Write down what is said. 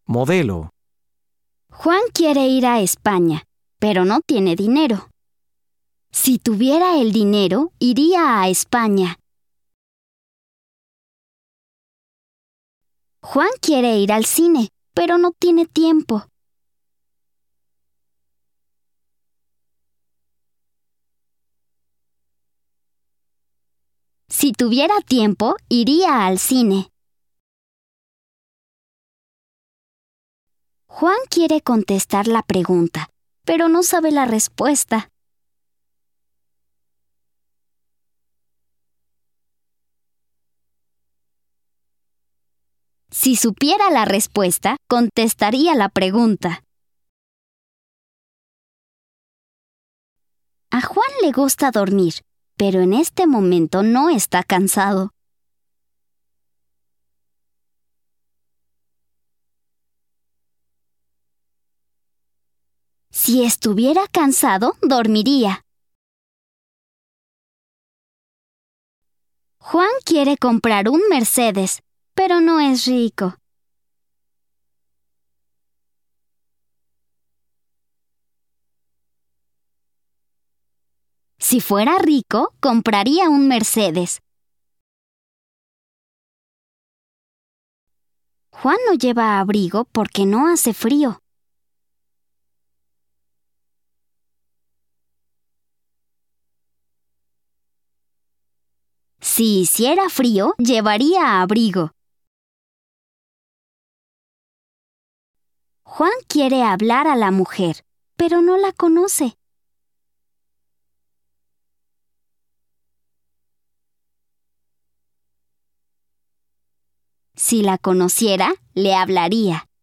Modelo. Juan quiere ir a España, pero no tiene dinero. Si tuviera el dinero, iría a España. Juan quiere ir al cine, pero no tiene tiempo. Si tuviera tiempo, iría al cine. Juan quiere contestar la pregunta, pero no sabe la respuesta. Si supiera la respuesta, contestaría la pregunta. A Juan le gusta dormir, pero en este momento no está cansado. Si estuviera cansado, dormiría. Juan quiere comprar un Mercedes, pero no es rico. Si fuera rico, compraría un Mercedes. Juan no lleva abrigo porque no hace frío. Si hiciera frío, llevaría abrigo. Juan quiere hablar a la mujer, pero no la conoce. Si la conociera, le hablaría.